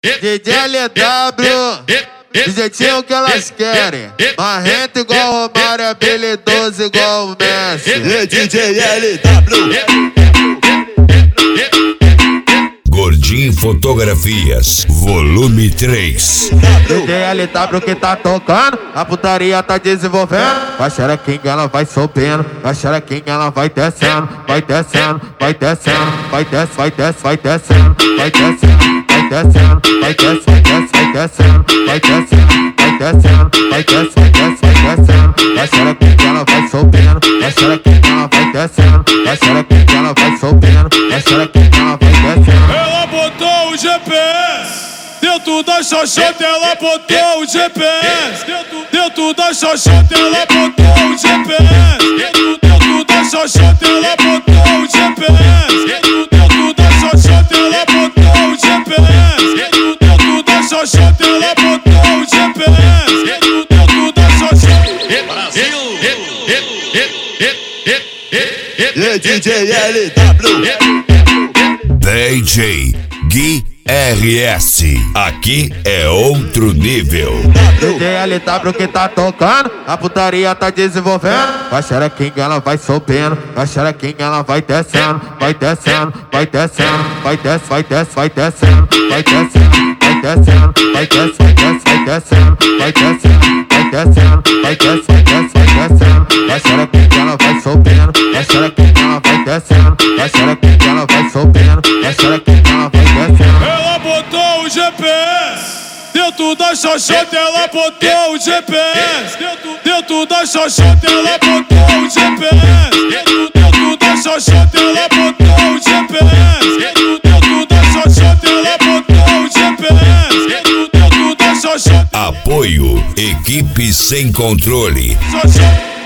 DJ LW, do jeitinho que elas querem. Marrento igual o Romário, habilidoso igual o Messi. DJ LW. Gordinho Fotografias, volume 3. DJ LW que tá tocando, a putaria tá desenvolvendo. Vai xerequinha, ela vai subindo. Vai xerequinha, ela vai descendo. Vai descendo, vai descendo. Vai desce, vai desce, vai descendo. Vai descendo, vai descendo. Vai desce, vai desce, vai descendo. Vai descendo, vai descendo. Vai desce, vai desce, vai descendo. Vai xerequinha, ela vai subindo. Vai xerequinha, ela vai descendo. Vai xerequinha, ela vai subindo. Vai xerequinha, ela vai descendo. Ela botou o GPS dentro da xoxota, ela botou o GPS dentro da xoxota, ela botou o GPS dentro da xoxota, ela botou o GPS dentro da xoxota, ela botou o GPS dentro da xoxota, ela botou o GPS dentro da xoxota. Brasil. DJ LW. DJ Gui RS, aqui é outro nível. DJ LW que tá tocando, a putaria tá desenvolvendo. Vai xerequinha, ela vai subindo. Vai xerequinha, ela vai descendo. Vai descendo, vai descendo. Vai desce, vai desce, vai descendo. Vai descendo, vai descendo. Vai desce, vai desce, vai descendo. Vai descendo, vai descendo. Vai desce, vai desce, vai descendo. Vai xerequinha, ela vai subindo. Vai xerequinha, ela vai descendo. Vai xerequinha, ela vai subindo. Vai xerequinha, ela vai descendo. Ela botou o GPS dentro da xoxota, ela botou o GPS dentro da xoxota, ela botou o GPS dentro da xoxota, ela botou o GPS dentro da xoxota, ela botou o GPS dentro da xoxota. Apoio Equipe Sem Controle. Xoxota.